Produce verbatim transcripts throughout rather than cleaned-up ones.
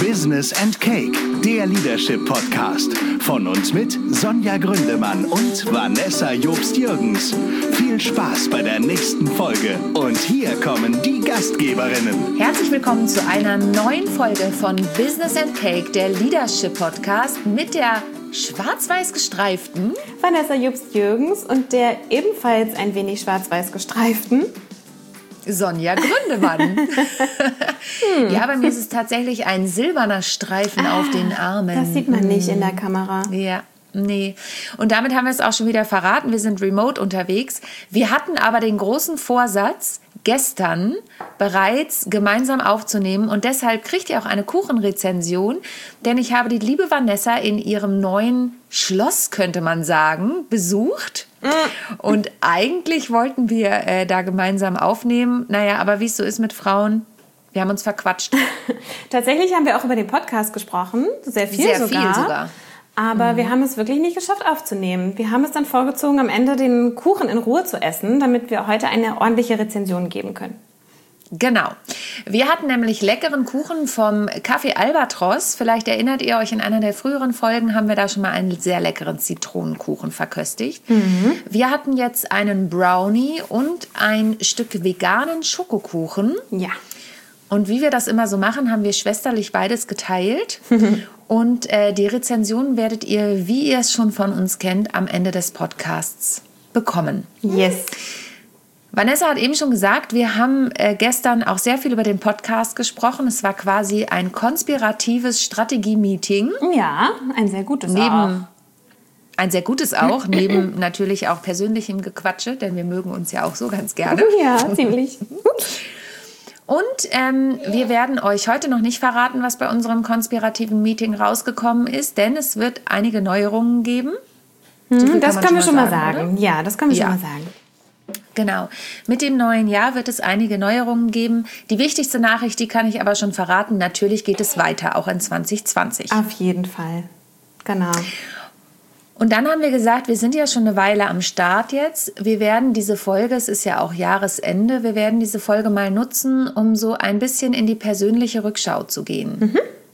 Business and Cake, der Leadership Podcast. Von uns mit Sonja Gründemann und Vanessa Jobst-Jürgens. Viel Spaß bei der nächsten Folge. Und hier kommen die Gastgeberinnen. Herzlich willkommen zu einer neuen Folge von Business and Cake, der Leadership Podcast mit der schwarz-weiß gestreiften Vanessa Jobst-Jürgens und der ebenfalls ein wenig schwarz-weiß gestreiften Sonja Gründemann. hm. Ja, bei mir ist es tatsächlich ein silberner Streifen ah, auf den Armen. Das sieht man nicht in der Kamera. Ja, nee. Und damit haben wir es auch schon wieder verraten. Wir sind remote unterwegs. Wir hatten aber den großen Vorsatz, gestern bereits gemeinsam aufzunehmen. Und deshalb kriegt ihr auch eine Kuchenrezension. Denn ich habe die liebe Vanessa in ihrem neuen Schloss, könnte man sagen, besucht. Und eigentlich wollten wir äh, da gemeinsam aufnehmen. Naja, aber wie es so ist mit Frauen, wir haben uns verquatscht. Tatsächlich haben wir auch über den Podcast gesprochen. Sehr viel Sehr sogar. viel sogar. Aber mhm. wir haben es wirklich nicht geschafft aufzunehmen. Wir haben es dann vorgezogen, am Ende den Kuchen in Ruhe zu essen, damit wir heute eine ordentliche Rezension geben können. Genau. Wir hatten nämlich leckeren Kuchen vom Café Albatros. Vielleicht erinnert ihr euch, in einer der früheren Folgen haben wir da schon mal einen sehr leckeren Zitronenkuchen verköstigt. Mhm. Wir hatten jetzt einen Brownie und ein Stück veganen Schokokuchen. Ja. Und wie wir das immer so machen, haben wir schwesterlich beides geteilt. Und äh, die Rezension werdet ihr, wie ihr es schon von uns kennt, am Ende des Podcasts bekommen. Yes. Vanessa hat eben schon gesagt, wir haben äh, gestern auch sehr viel über den Podcast gesprochen. Es war quasi ein konspiratives Strategie-Meeting. Ja, ein sehr gutes neben, auch. Ein sehr gutes auch, neben natürlich auch persönlichem Gequatsche, denn wir mögen uns ja auch so ganz gerne. Ja, ziemlich. Und ähm, wir werden euch heute noch nicht verraten, was bei unserem konspirativen Meeting rausgekommen ist, denn es wird einige Neuerungen geben. So hm, das können wir schon mal sagen. sagen. Ja, das können wir ja. schon mal sagen. Genau. Mit dem neuen Jahr wird es einige Neuerungen geben. Die wichtigste Nachricht, die kann ich aber schon verraten, natürlich geht es weiter, auch in zwanzig zwanzig. Auf jeden Fall. Genau. Und dann haben wir gesagt, wir sind ja schon eine Weile am Start jetzt. Wir werden diese Folge, es ist ja auch Jahresende, wir werden diese Folge mal nutzen, um so ein bisschen in die persönliche Rückschau zu gehen. Mhm.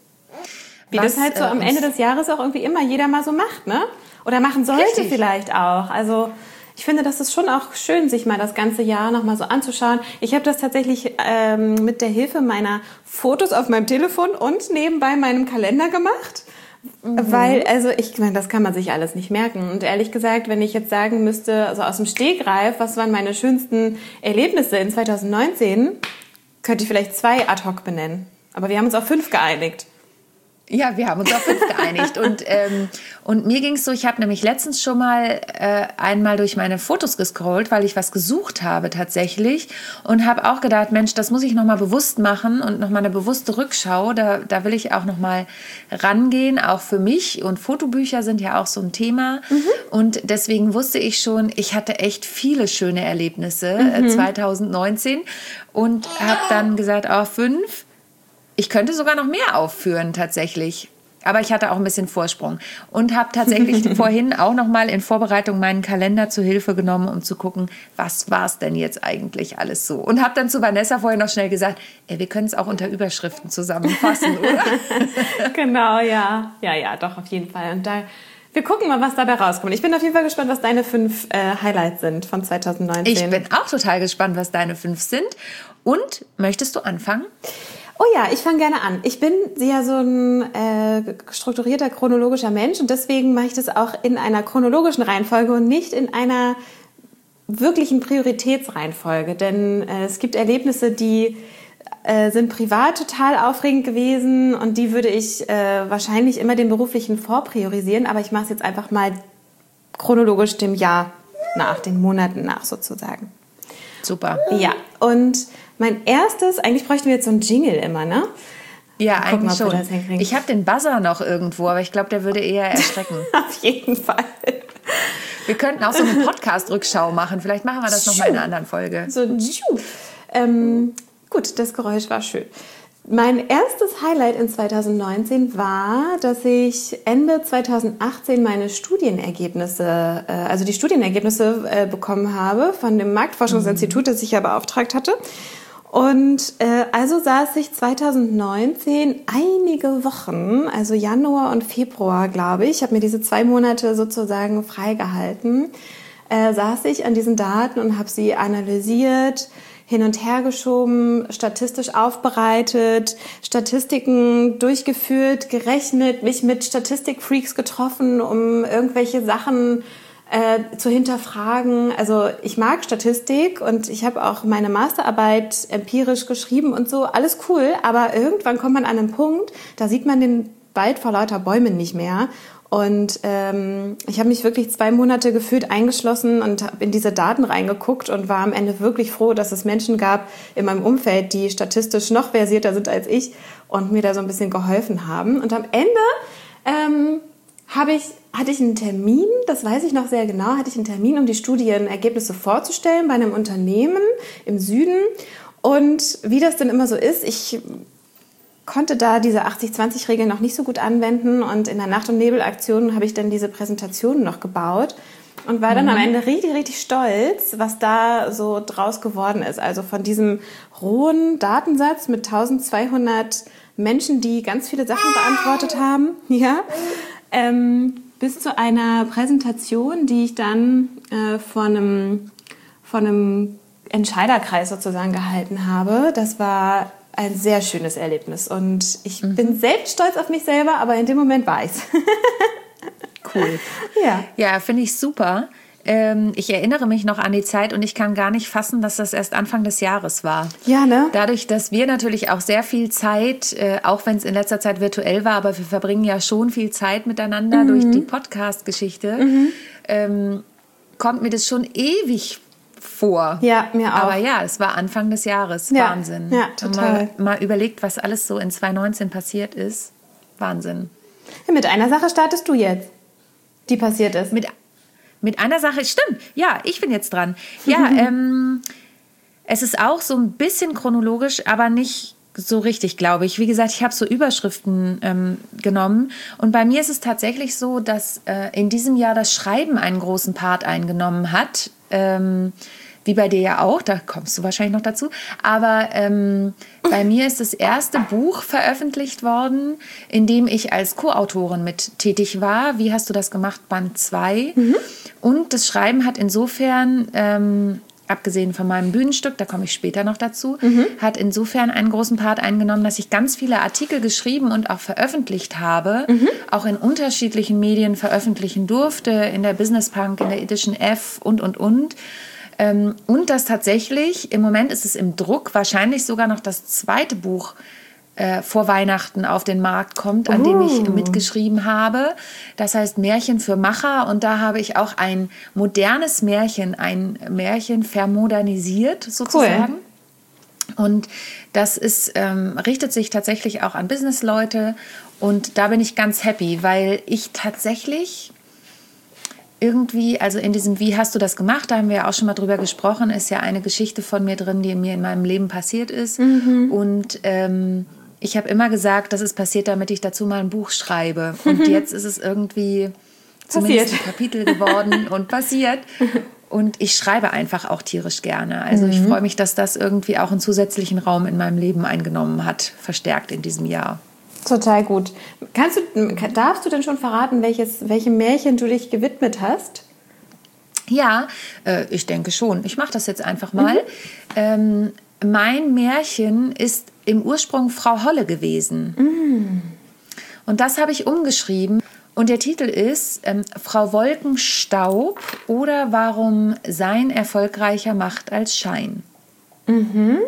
Wie Was, das halt so äh, am Ende des Jahres auch irgendwie immer jeder mal so macht, ne? Oder machen sollte richtig. Vielleicht auch. Also ich finde, das ist schon auch schön, sich mal das ganze Jahr nochmal so anzuschauen. Ich habe das tatsächlich ähm, mit der Hilfe meiner Fotos auf meinem Telefon und nebenbei meinem Kalender gemacht. Mhm. Weil, also ich meine, das kann man sich alles nicht merken. Und ehrlich gesagt, wenn ich jetzt sagen müsste, also aus dem Stegreif, was waren meine schönsten Erlebnisse in zwanzig neunzehn, könnte ich vielleicht zwei ad hoc benennen. Aber wir haben uns auf fünf geeinigt. Ja, wir haben uns auf fünf geeinigt. Und, ähm, und mir ging es so, ich habe nämlich letztens schon mal äh, einmal durch meine Fotos gescrollt, weil ich was gesucht habe tatsächlich. Und habe auch gedacht, Mensch, das muss ich nochmal bewusst machen und nochmal eine bewusste Rückschau. Da, da will ich auch nochmal rangehen, auch für mich. Und Fotobücher sind ja auch so ein Thema. Mhm. Und deswegen wusste ich schon, ich hatte echt viele schöne Erlebnisse mhm. äh, zwanzig neunzehn. Und habe dann gesagt, oh, fünf. Ich könnte sogar noch mehr aufführen tatsächlich, aber ich hatte auch ein bisschen Vorsprung und habe tatsächlich vorhin auch noch mal in Vorbereitung meinen Kalender zur Hilfe genommen, um zu gucken, was war es denn jetzt eigentlich alles so. Und habe dann zu Vanessa vorhin noch schnell gesagt, ey, wir können es auch unter Überschriften zusammenfassen, oder? Genau, ja, ja, ja, doch auf jeden Fall. Und da wir gucken mal, was dabei rauskommt. Ich bin auf jeden Fall gespannt, was deine fünf äh, Highlights sind von zwanzig neunzehn. Ich bin auch total gespannt, was deine fünf sind. Und möchtest du anfangen? Oh ja, ich fange gerne an. Ich bin ja so ein äh, strukturierter, chronologischer Mensch und deswegen mache ich das auch in einer chronologischen Reihenfolge und nicht in einer wirklichen Prioritätsreihenfolge. Denn äh, es gibt Erlebnisse, die äh, sind privat total aufregend gewesen und die würde ich äh, wahrscheinlich immer dem beruflichen vorpriorisieren, aber ich mache es jetzt einfach mal chronologisch dem Jahr nach, den Monaten nach sozusagen. Super. Ja, und mein erstes, eigentlich bräuchten wir jetzt so einen Jingle immer, ne? Ja, Guck eigentlich mal, schon. Ich habe den Buzzer noch irgendwo, aber ich glaube, der würde eher erschrecken. Auf jeden Fall. Wir könnten auch so eine Podcast-Rückschau machen. Vielleicht machen wir das nochmal in einer anderen Folge. So, ähm, gut, das Geräusch war schön. Mein erstes Highlight in zwanzig neunzehn war, dass ich Ende zwanzig achtzehn meine Studienergebnisse, äh, also die Studienergebnisse äh, bekommen habe von dem Marktforschungsinstitut, das ich ja beauftragt hatte. Und äh, also saß ich zwanzig neunzehn einige Wochen, also Januar und Februar, glaube ich, ich habe mir diese zwei Monate sozusagen freigehalten, äh, saß ich an diesen Daten und habe sie analysiert, hin und her geschoben, statistisch aufbereitet, Statistiken durchgeführt, gerechnet, mich mit Statistikfreaks getroffen, um irgendwelche Sachen äh, zu hinterfragen. Also ich mag Statistik und ich habe auch meine Masterarbeit empirisch geschrieben und so, alles cool, aber irgendwann kommt man an einen Punkt, da sieht man den Wald vor lauter Bäumen nicht mehr. Und ähm, ich habe mich wirklich zwei Monate gefühlt eingeschlossen und habe in diese Daten reingeguckt und war am Ende wirklich froh, dass es Menschen gab in meinem Umfeld, die statistisch noch versierter sind als ich und mir da so ein bisschen geholfen haben. Und am Ende ähm, habe ich, hatte ich einen Termin, das weiß ich noch sehr genau, hatte ich einen Termin, um die Studienergebnisse vorzustellen bei einem Unternehmen im Süden. Und wie das denn immer so ist, ich konnte da diese achtzig zwanzig Regel noch nicht so gut anwenden und in der Nacht- und Nebel-Aktion habe ich dann diese Präsentation noch gebaut und war dann mhm. am Ende richtig, richtig stolz, was da so draus geworden ist. Also von diesem rohen Datensatz mit eintausendzweihundert Menschen, die ganz viele Sachen beantwortet haben, ja, ähm, bis zu einer Präsentation, die ich dann äh, von einem, von einem Entscheiderkreis sozusagen gehalten habe. Das war ein sehr schönes Erlebnis und ich mhm. bin selbst stolz auf mich selber, aber in dem Moment war ich's. Cool. Ja, ja, finde ich super. Ähm, ich erinnere mich noch an die Zeit und ich kann gar nicht fassen, dass das erst Anfang des Jahres war. Ja, ne? Dadurch, dass wir natürlich auch sehr viel Zeit, äh, auch wenn es in letzter Zeit virtuell war, aber wir verbringen ja schon viel Zeit miteinander mhm. durch die Podcast-Geschichte, mhm. ähm, kommt mir das schon ewig vor. Ja, mir auch. Aber ja, es war Anfang des Jahres. Ja, Wahnsinn. ja, total. Mal, mal überlegt, was alles so in zwanzig neunzehn passiert ist. Wahnsinn. Ja, mit einer Sache startest du jetzt, die passiert ist. Mit, mit einer Sache, stimmt. Ja, ich bin jetzt dran. Ja, ähm, es ist auch so ein bisschen chronologisch, aber nicht so richtig, glaube ich. Wie gesagt, ich habe so Überschriften ähm, genommen. Und bei mir ist es tatsächlich so, dass äh, in diesem Jahr das Schreiben einen großen Part eingenommen hat. Ähm, wie bei dir ja auch, da kommst du wahrscheinlich noch dazu. Aber ähm, bei mir ist das erste Buch veröffentlicht worden, in dem ich als Co-Autorin mit tätig war. Wie hast du das gemacht? Band zwei. Mhm. Und das Schreiben hat insofern, ähm, abgesehen von meinem Bühnenstück, da komme ich später noch dazu, mhm. hat insofern einen großen Part eingenommen, dass ich ganz viele Artikel geschrieben und auch veröffentlicht habe, mhm. auch in unterschiedlichen Medien veröffentlichen durfte, in der Business Punk, in der Edition F und, und, und. Ähm, und dass tatsächlich, im Moment ist es im Druck, wahrscheinlich sogar noch das zweite Buch äh, vor Weihnachten auf den Markt kommt, an uh. dem ich mitgeschrieben habe. Das heißt Märchen für Macher. Und da habe ich auch ein modernes Märchen, ein Märchen vermodernisiert sozusagen. Cool. Und das ist, ähm, richtet sich tatsächlich auch an Businessleute. Und da bin ich ganz happy, weil ich tatsächlich irgendwie, also in diesem Wie hast du das gemacht, da haben wir ja auch schon mal drüber gesprochen, ist ja eine Geschichte von mir drin, die mir in meinem Leben passiert ist. Mhm. Und ähm, ich habe immer gesagt, das ist passiert, damit ich dazu mal ein Buch schreibe. Und mhm. jetzt ist es irgendwie zumindest ein Kapitel geworden und passiert. Und ich schreibe einfach auch tierisch gerne. Also mhm. ich freue mich, dass das irgendwie auch einen zusätzlichen Raum in meinem Leben eingenommen hat, verstärkt in diesem Jahr. Total gut. Kannst du, darfst du denn schon verraten, welches, welchem Märchen du dich gewidmet hast? Ja, äh, ich denke schon. Ich mache das jetzt einfach mal. Mhm. Ähm, mein Märchen ist im Ursprung Frau Holle gewesen. Mhm. Und das habe ich umgeschrieben. Und der Titel ist ähm, Frau Wolkenstaub oder warum Sein erfolgreicher macht als Schein. Mhm.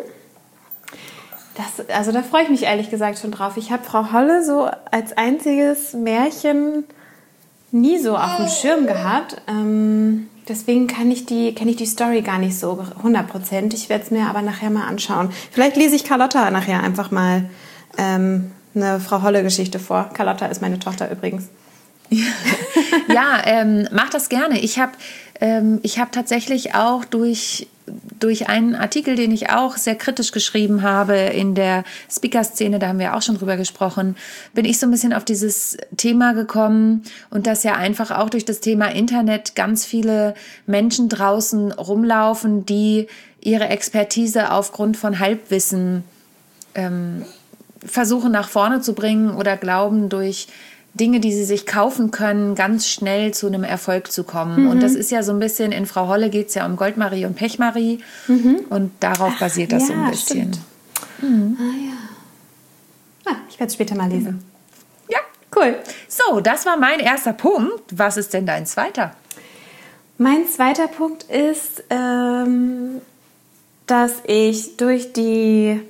Das, also da freue ich mich ehrlich gesagt schon drauf. Ich habe Frau Holle so als einziges Märchen nie so auf dem Schirm gehabt. Ähm, deswegen kann ich die, kenne ich die Story gar nicht so hundert Prozent. Ich werde es mir aber nachher mal anschauen. Vielleicht lese ich Carlotta nachher einfach mal ähm, eine Frau Holle-Geschichte vor. Carlotta ist meine Tochter übrigens. Ja, ähm, mach das gerne. Ich habe ähm, ich hab tatsächlich auch durch... durch einen Artikel, den ich auch sehr kritisch geschrieben habe in der Speaker-Szene, da haben wir auch schon drüber gesprochen, bin ich so ein bisschen auf dieses Thema gekommen und dass ja einfach auch durch das Thema Internet ganz viele Menschen draußen rumlaufen, die ihre Expertise aufgrund von Halbwissen ähm, versuchen nach vorne zu bringen oder glauben, durch Dinge, die sie sich kaufen können, ganz schnell zu einem Erfolg zu kommen. Mhm. Und das ist ja so ein bisschen, in Frau Holle geht es ja um Goldmarie und Pechmarie. Mhm. Und darauf Ach, basiert das ja, so ein bisschen. Mhm. Ah ja. Ah, ich werde es später mal lesen. Ja, cool. So, das war mein erster Punkt. Was ist denn dein zweiter? Mein zweiter Punkt ist, ähm, dass ich durch die...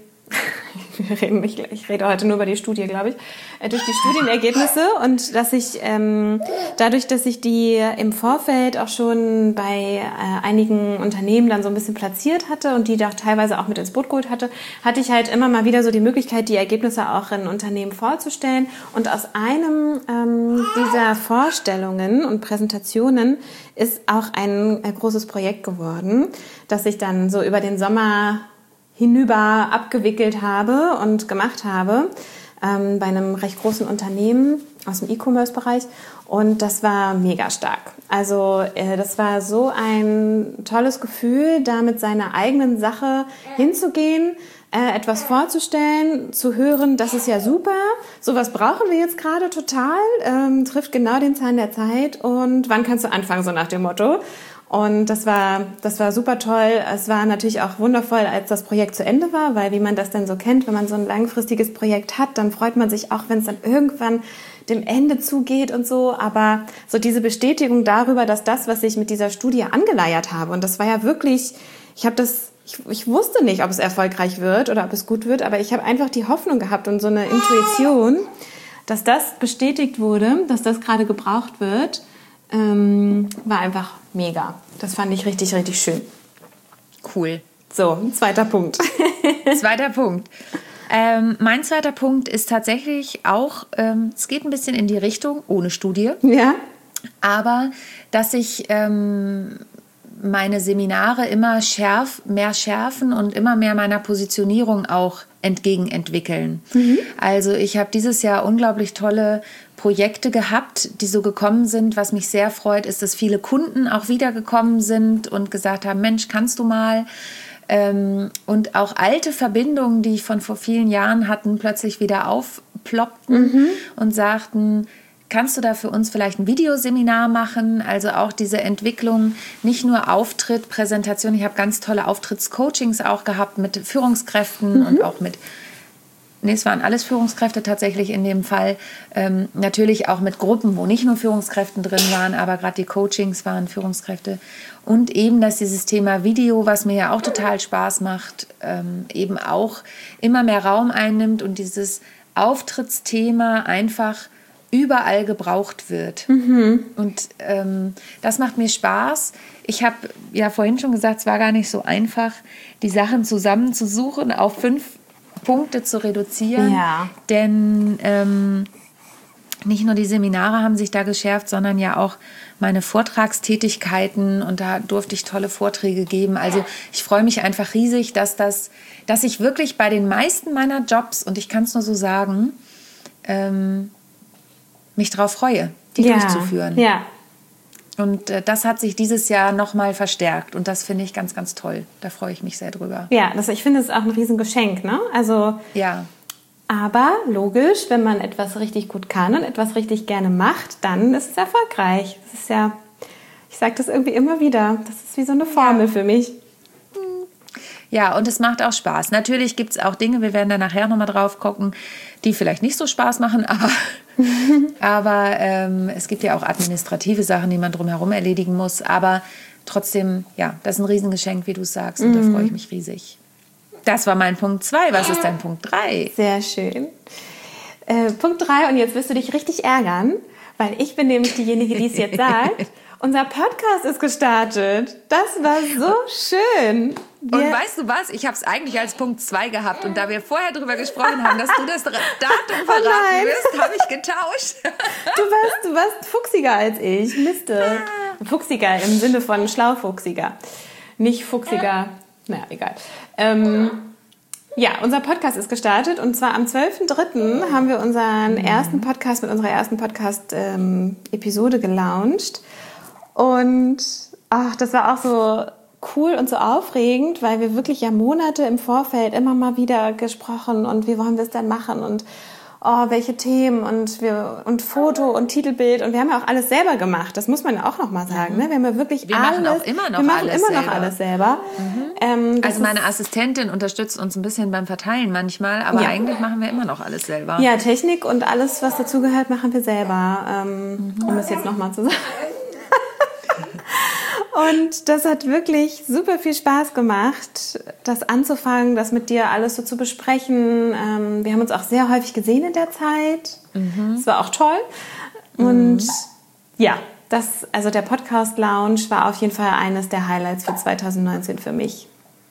Wir reden nicht, ich rede heute nur über die Studie, glaube ich, äh, durch die Studienergebnisse und dass ich ähm, dadurch, dass ich die im Vorfeld auch schon bei äh, einigen Unternehmen dann so ein bisschen platziert hatte und die da teilweise auch mit ins Boot geholt hatte, hatte ich halt immer mal wieder so die Möglichkeit, die Ergebnisse auch in Unternehmen vorzustellen. Und aus einem ähm, dieser Vorstellungen und Präsentationen ist auch ein, ein großes Projekt geworden, das ich dann so über den Sommer hinüber abgewickelt habe und gemacht habe ähm, bei einem recht großen Unternehmen aus dem E-Commerce-Bereich und das war mega stark. Also äh, das war so ein tolles Gefühl, da mit seiner eigenen Sache hinzugehen, äh, etwas vorzustellen, zu hören, das ist ja super, sowas brauchen wir jetzt gerade total, ähm, trifft genau den Zahn der Zeit und wann kannst du anfangen, so nach dem Motto. Und das war, das war super toll. Es war natürlich auch wundervoll, als das Projekt zu Ende war, weil wie man das dann so kennt, wenn man so ein langfristiges Projekt hat, dann freut man sich auch, wenn es dann irgendwann dem Ende zugeht und so. Aber so diese Bestätigung darüber, dass das, was ich mit dieser Studie angeleiert habe, und das war ja wirklich, ich habe das, ich, ich wusste nicht, ob es erfolgreich wird oder ob es gut wird, aber ich habe einfach die Hoffnung gehabt und so eine Intuition, dass das bestätigt wurde, dass das gerade gebraucht wird. Ähm, war einfach mega. Das fand ich richtig, richtig schön. Cool. So, zweiter Punkt. Zweiter Punkt. Ähm, mein zweiter Punkt ist tatsächlich auch, ähm, es geht ein bisschen in die Richtung, ohne Studie. Ja. Aber, dass ich ähm, meine Seminare immer schärf, mehr schärfen und immer mehr meiner Positionierung auch entgegenentwickeln. Mhm. Also ich habe dieses Jahr unglaublich tolle Projekte gehabt, die so gekommen sind. Was mich sehr freut, ist, dass viele Kunden auch wiedergekommen sind und gesagt haben, Mensch, kannst du mal? Ähm, und auch alte Verbindungen, die ich von vor vielen Jahren hatten, plötzlich wieder aufploppten mhm. und sagten, kannst du da für uns vielleicht ein Videoseminar machen? Also auch diese Entwicklung, nicht nur Auftritt, Präsentation. Ich habe ganz tolle Auftrittscoachings auch gehabt mit Führungskräften mhm. und auch mit, nee, es waren alles Führungskräfte tatsächlich in dem Fall. Ähm, natürlich auch mit Gruppen, wo nicht nur Führungskräfte drin waren, aber gerade die Coachings waren Führungskräfte. Und eben, dass dieses Thema Video, was mir ja auch total Spaß macht, ähm, eben auch immer mehr Raum einnimmt und dieses Auftrittsthema einfach überall gebraucht wird. Mhm. Und ähm, das macht mir Spaß. Ich habe ja vorhin schon gesagt, es war gar nicht so einfach, die Sachen zusammenzusuchen, auf fünf Punkte zu reduzieren. Ja. Denn ähm, nicht nur die Seminare haben sich da geschärft, sondern ja auch meine Vortragstätigkeiten und da durfte ich tolle Vorträge geben. Also ich freue mich einfach riesig, dass, das, dass ich wirklich bei den meisten meiner Jobs, und ich kann es nur so sagen, ähm, mich darauf freue, die ja, durchzuführen. Ja. Und äh, das hat sich dieses Jahr nochmal verstärkt. Und das finde ich ganz, ganz toll. Da freue ich mich sehr drüber. Ja, das, ich finde, es ist auch ein Riesengeschenk, ne? Also, ja. Aber logisch, wenn man etwas richtig gut kann und etwas richtig gerne macht, dann ist es erfolgreich. Das ist ja, ich sage das irgendwie immer wieder, das ist wie so eine Formel ja. für mich. Ja, und es macht auch Spaß. Natürlich gibt es auch Dinge, wir werden da nachher nochmal drauf gucken, die vielleicht nicht so Spaß machen, aber, aber ähm, es gibt ja auch administrative Sachen, die man drumherum erledigen muss. Aber trotzdem, ja, das ist ein Riesengeschenk, wie du sagst, und mhm. da freue ich mich riesig. Das war mein Punkt zwei. Was ist dein Punkt drei? Sehr schön. Äh, Punkt drei, und jetzt wirst du dich richtig ärgern, weil ich bin nämlich diejenige, die es jetzt sagt. Unser Podcast ist gestartet. Das war so schön. Wir und weißt du was? Ich habe es eigentlich als Punkt zwei gehabt. Und da wir vorher drüber gesprochen haben, dass du das Datum verraten oh wirst, habe ich getauscht. Du warst, du warst fuchsiger als ich. Miste. Fuchsiger im Sinne von schlaufuchsiger. Nicht fuchsiger. Naja, egal. Ähm, ja, unser Podcast ist gestartet. Und zwar am zwölften dritten haben wir unseren ersten Podcast mit unserer ersten Podcast-Episode ähm, gelauncht. Und ach, das war auch so cool und so aufregend, weil wir wirklich ja Monate im Vorfeld immer mal wieder gesprochen und wie wollen wir es denn machen und oh, welche Themen und wir und Foto und Titelbild und wir haben ja auch alles selber gemacht. Das muss man ja auch noch mal sagen. Ne? Wir haben ja wirklich wir alles. Wir machen auch immer noch wir machen alles immer selber. noch alles selber. Mhm. Ähm, also meine Assistentin unterstützt uns ein bisschen beim Verteilen manchmal, aber ja. eigentlich machen wir immer noch alles selber. Ja, Technik und alles, was dazugehört, machen wir selber. Ähm, mhm. Um es jetzt noch mal zu sagen. Und das hat wirklich super viel Spaß gemacht, das anzufangen, das mit dir alles so zu besprechen. Ähm, wir haben uns auch sehr häufig gesehen in der Zeit. Mhm. Das war auch toll. Und mhm. ja, das, also der Podcast Lounge war auf jeden Fall eines der Highlights für zwanzig neunzehn für mich.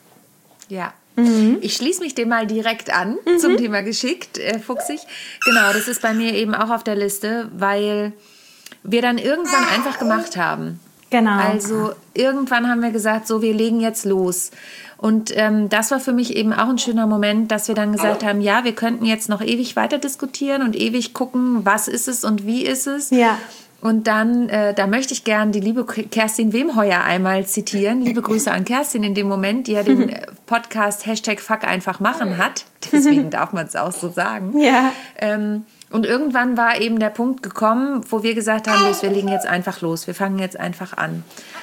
Ja. Mhm. Ich schließe mich dem mal direkt an mhm. zum Thema geschickt, äh, fuchsig. Genau, das ist bei mir eben auch auf der Liste, weil wir dann irgendwann einfach gemacht haben. Genau. Also irgendwann haben wir gesagt, so, wir legen jetzt los. Und ähm, das war für mich eben auch ein schöner Moment, dass wir dann gesagt haben, ja, wir könnten jetzt noch ewig weiter diskutieren und ewig gucken, was ist es und wie ist es. Ja. Und dann, äh, da möchte ich gern die liebe Kerstin Wemheuer einmal zitieren. Liebe Grüße an Kerstin in dem Moment, die ja den Podcast Hashtag Fuck einfach machen hat. Deswegen darf man es auch so sagen. Ja. Ähm, Und irgendwann war eben der Punkt gekommen, wo wir gesagt haben, los, wir legen jetzt einfach los, wir fangen jetzt einfach an.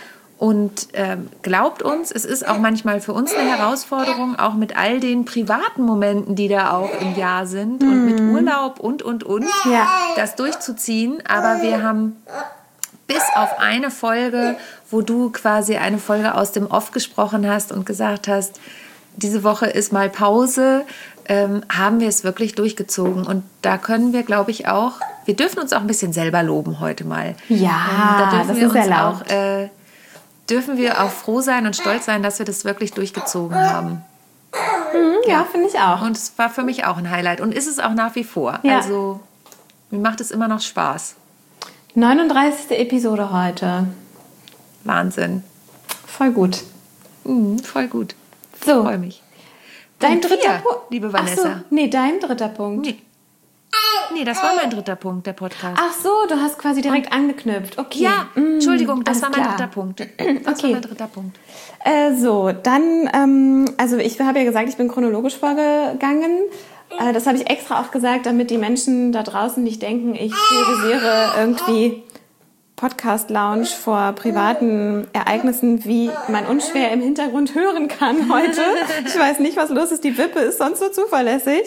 Und ähm, glaubt uns, es ist auch manchmal für uns eine Herausforderung, auch mit all den privaten Momenten, die da auch im Jahr sind mhm. und mit Urlaub und, und, und, ja. das durchzuziehen. Aber wir haben bis auf eine Folge, wo du quasi eine Folge aus dem Off gesprochen hast und gesagt hast, diese Woche ist mal Pause, ähm, haben wir es wirklich durchgezogen. Und da können wir, glaube ich, auch, wir dürfen uns auch ein bisschen selber loben heute mal. Ja, ähm, da dürfen das wir ist uns erlaubt. auch, äh, dürfen wir auch froh sein und stolz sein, dass wir das wirklich durchgezogen haben. Mhm, ja, ja. finde ich auch. Und es war für mich auch ein Highlight. Und ist es auch nach wie vor. Ja. Also, mir macht es immer noch Spaß. neununddreißigste Episode heute. Wahnsinn. Voll gut. Mhm, voll gut. So. Ich freue mich. Dein Punkt dritter vier, Punkt. liebe Vanessa. Ach so, nee, dein dritter Punkt. Nee. Nee, das war mein dritter Punkt, der Podcast. Ach so, du hast quasi direkt Und, angeknüpft. Okay. Ja, mm, Entschuldigung, das war mein klar. dritter Punkt. Das okay. war mein dritter Punkt. Äh, so, dann, ähm, also ich habe ja gesagt, ich bin chronologisch vorgegangen. Äh, das habe ich extra auch gesagt, damit die Menschen da draußen nicht denken, ich priorisiere irgendwie Podcast-Lounge vor privaten Ereignissen, wie man unschwer im Hintergrund hören kann heute. Ich weiß nicht, was los ist. Die Wippe ist sonst so zuverlässig.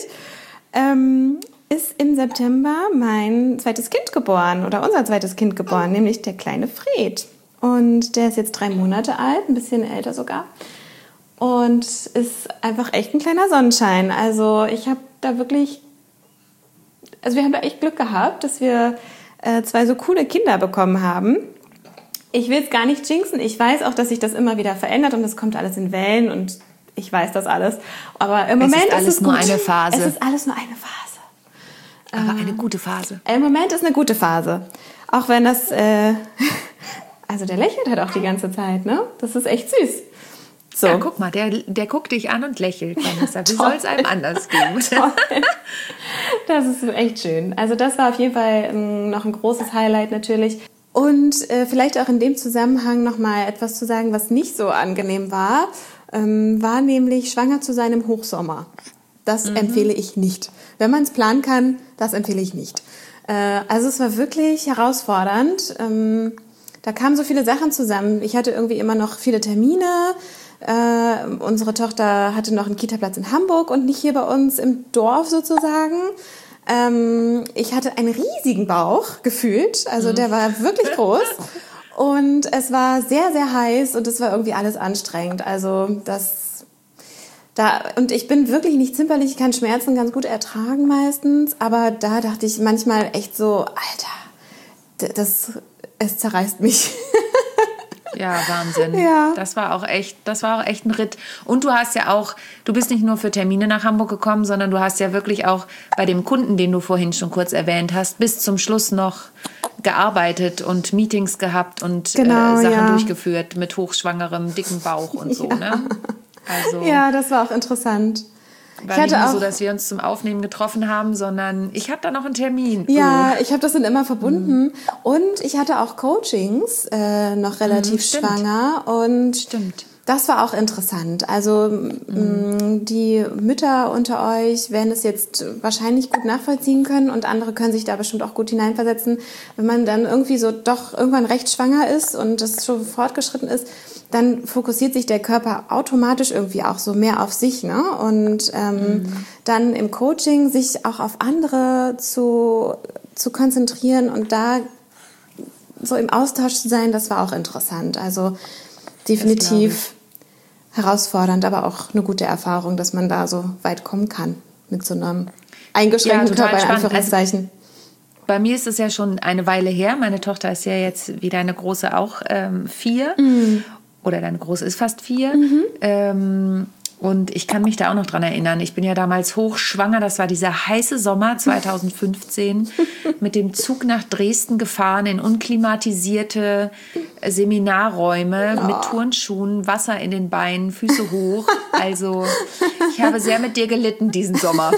Ähm, ist im September mein zweites Kind geboren oder unser zweites Kind geboren, nämlich der kleine Fred. Und der ist jetzt drei Monate alt, ein bisschen älter sogar. Und ist einfach echt ein kleiner Sonnenschein. Also ich habe da wirklich, also wir haben da echt Glück gehabt, dass wir äh, zwei so coole Kinder bekommen haben. Ich will es gar nicht jinxen. Ich weiß auch, dass sich das immer wieder verändert und es kommt alles in Wellen und ich weiß das alles. Aber im Moment ist alles ist es nur gut. eine Phase. Es ist alles nur eine Phase. Aber eine gute Phase. Im Moment ist eine gute Phase. Auch wenn das, äh, also der lächelt halt auch die ganze Zeit, ne? Das ist echt süß. So. Ja, guck mal, der, der guckt dich an und lächelt, Vanessa. Wie soll es einem anders gehen? Das ist echt schön. Also das war auf jeden Fall ähm, noch ein großes Highlight natürlich. Und äh, vielleicht auch in dem Zusammenhang nochmal etwas zu sagen, was nicht so angenehm war, ähm, war nämlich schwanger zu sein im Hochsommer. Das mhm. empfehle ich nicht. Wenn man es planen kann, das empfehle ich nicht. Äh, also es war wirklich herausfordernd. Ähm, da kamen so viele Sachen zusammen. Ich hatte irgendwie immer noch viele Termine. Äh, unsere Tochter hatte noch einen Kita-Platz in Hamburg und nicht hier bei uns im Dorf sozusagen. Ähm, ich hatte einen riesigen Bauch gefühlt. Also der war wirklich groß. Und es war sehr, sehr heiß und es war irgendwie alles anstrengend. Also das... Da, und ich bin wirklich nicht zimperlich, ich kann Schmerzen ganz gut ertragen meistens, aber da dachte ich manchmal echt so, Alter, das, es zerreißt mich. Ja, Wahnsinn. Ja. Das war auch echt, das war auch echt ein Ritt. Und du hast ja auch, du bist nicht nur für Termine nach Hamburg gekommen, sondern du hast ja wirklich auch bei dem Kunden, den du vorhin schon kurz erwähnt hast, bis zum Schluss noch gearbeitet und Meetings gehabt und genau, äh, Sachen ja. durchgeführt mit hochschwangerem, dicken Bauch und so, ja. ne? Also, ja, das war auch interessant. War ich nicht hatte nur auch, so, dass wir uns zum Aufnehmen getroffen haben, sondern ich habe da noch einen Termin. Ja, oh. ich habe das dann immer verbunden. Mhm. Und ich hatte auch Coachings, äh, noch relativ mhm, schwanger. Und stimmt. Das war auch interessant. Also mhm. die Mütter unter euch werden es jetzt wahrscheinlich gut nachvollziehen können und andere können sich da bestimmt auch gut hineinversetzen. Wenn man dann irgendwie so doch irgendwann recht schwanger ist und das schon fortgeschritten ist, dann fokussiert sich der Körper automatisch irgendwie auch so mehr auf sich, ne? Und ähm, mhm. dann im Coaching sich auch auf andere zu, zu konzentrieren und da so im Austausch zu sein, das war auch interessant. Also definitiv herausfordernd, aber auch eine gute Erfahrung, dass man da so weit kommen kann mit so einem eingeschränkten ja, Körper, in Anführungszeichen. Also, bei mir ist es ja schon eine Weile her. Meine Tochter ist ja jetzt, wie deine Große auch, ähm, vier. Mhm. Oder deine Große ist fast vier. Mhm. Ähm, und ich kann mich da auch noch dran erinnern. Ich bin ja damals hochschwanger. Das war dieser heiße Sommer zwanzig fünfzehn. Mit dem Zug nach Dresden gefahren in unklimatisierte Seminarräume oh. mit Turnschuhen, Wasser in den Beinen, Füße hoch. Also ich habe sehr mit dir gelitten diesen Sommer.